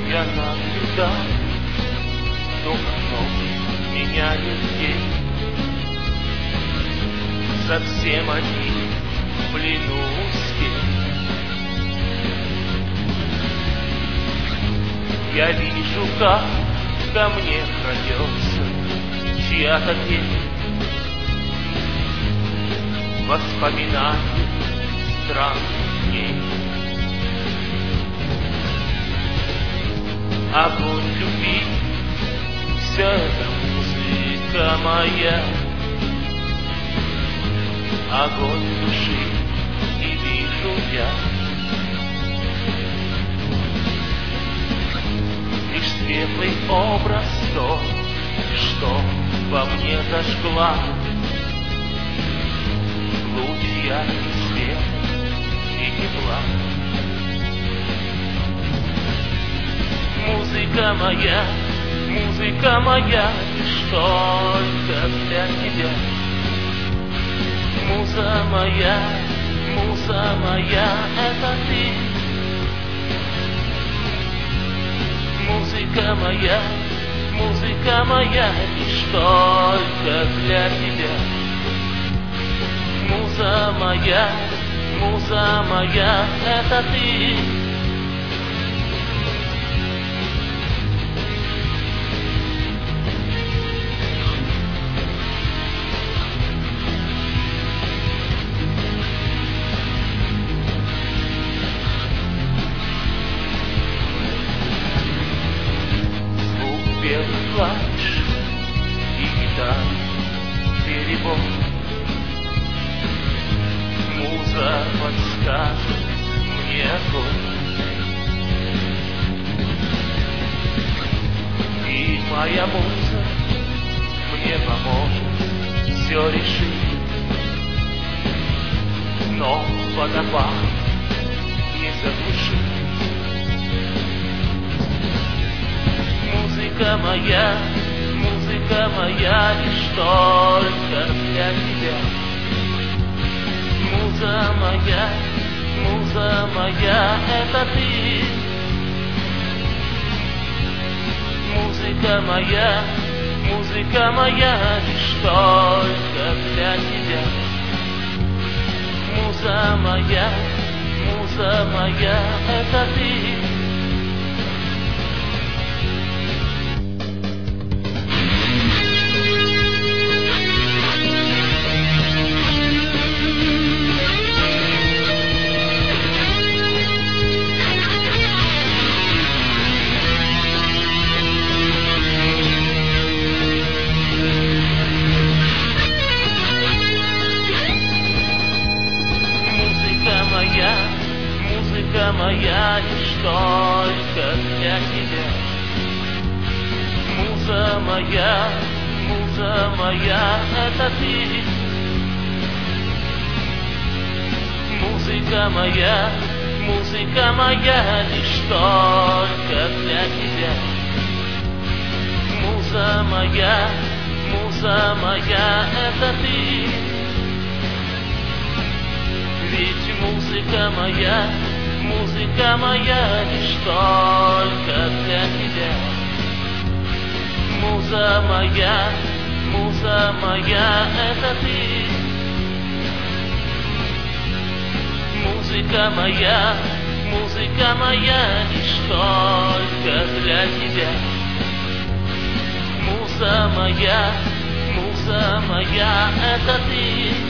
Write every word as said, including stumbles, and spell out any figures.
Я наблюдаю, дом ночь меняет день. Совсем один в плену стен. Я вижу, как ко мне крадется чья-то тень. Воспоминания странных дней. Огонь любви, все это музыка моя. Огонь души и вижу я. Лишь светлый образ тот, что во мне зажгла. Луч яркий свет и тепла. Музыка моя, музыка моя, лишь только для тебя. Муза моя, муза моя, это ты. Музыка моя, музыка моя, лишь только для тебя. Муза моя, муза моя, это ты. Белый плащ и гитара перебор. Муза подскажет мне огонь. И моя муза мне поможет все решить. Но водопад не заглушит. Музыка моя, музыка моя, лишь только для тебя. Муза моя, муза моя, это ты. Музыка моя, музыка моя, лишь только для тебя. Муза моя, муза моя, это ты. Музыка моя, лишь только для тебя. Муза моя, муза моя, это ты. Музыка моя, музыка моя, лишь только для тебя. Муза моя, муза моя, это ты. Ведь музыка моя, музыка моя, лишь только для тебя. Муза моя, муза моя, это ты. Музыка моя, музыка моя, лишь только для тебя. Муза моя, муза моя, это ты.